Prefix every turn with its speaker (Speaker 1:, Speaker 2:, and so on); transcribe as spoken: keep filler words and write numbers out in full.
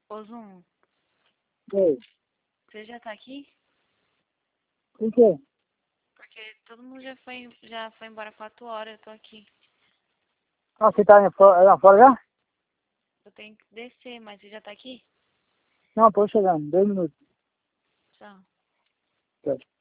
Speaker 1: Ô, Zum,
Speaker 2: Oi.
Speaker 1: você já tá aqui?
Speaker 2: Por quê?
Speaker 1: Porque todo mundo já foi, já foi embora quatro horas, eu tô aqui.
Speaker 2: Ah, você tá na fora, lá fora já?
Speaker 1: Eu tenho que descer, mas você já tá aqui?
Speaker 2: Não, pode chegar, dois minutos.
Speaker 1: Tchau.
Speaker 2: Tchau.